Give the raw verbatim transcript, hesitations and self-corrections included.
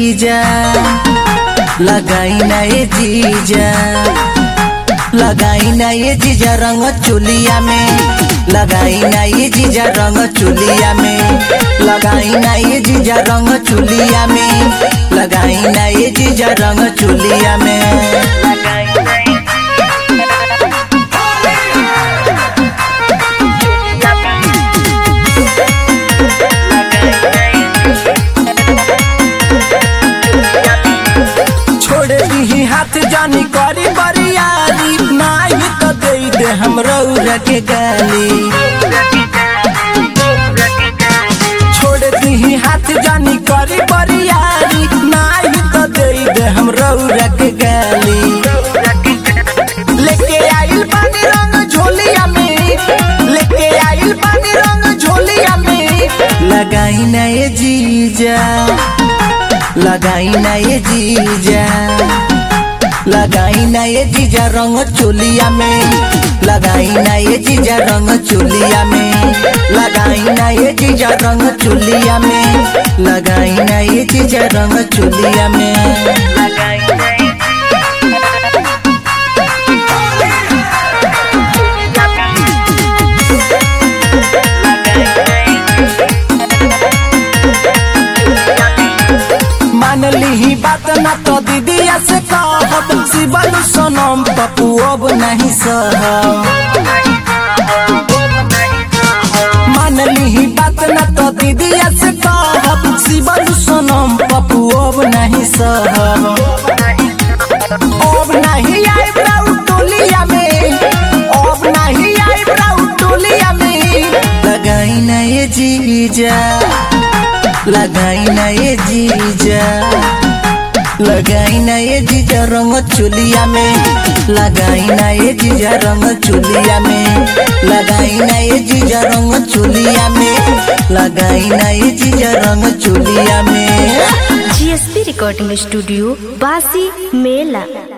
जीजा लगाई ना ये जीजा लगाई ना ये जीजा रंग चुलिया में लगाई ना ये जीजा रंग चुलिया में लगाई ना ये जीजा रंग चुलिया में लगाई ना ये जीजा रंग चुलिया में हाथ जानी करी बरियारी नाही तो दे दे हम रउरा के गाली छोड़ दी हाथ जानी करी बरियारी नाही तो दे दे हम रउरा के गाली लेके आइल पानी रंग झोलिया में लेके आइल पानी रंग झोलिया में लगाई ना ये जीजा लगाई ना ये जीजा लगाई ना ये जीजा रंग चुलिया में लगाई ना ये जीजा रंग चुलिया में लगाई ना ये जीजा रंग चुलिया में लगाई ना ये जीजा रंग चुलिया में मान ली बात ना तो दीदिया से कहब शिवलु सनम पप्पू अब नहीं सहब मान ली बात ना तो दीदिया से कहब शिवलु सनम पप्पू अब नहीं सहब अब नहीं आई ब्राउ टोलिया में अब नहीं आई ब्राउ टोलिया में लगाई ना ये जीजा लगाई ना ये जीजा लगाई ना ये जीजा रंग चुलिया में लगाई ना ये जीजा रंग चुलिया में लगाई ना ये जीजा रंग चुलिया में लगाई ना ये जीजा रंग चुलिया में। जीएसपी रिकॉर्डिंग स्टूडियो बासी मेला।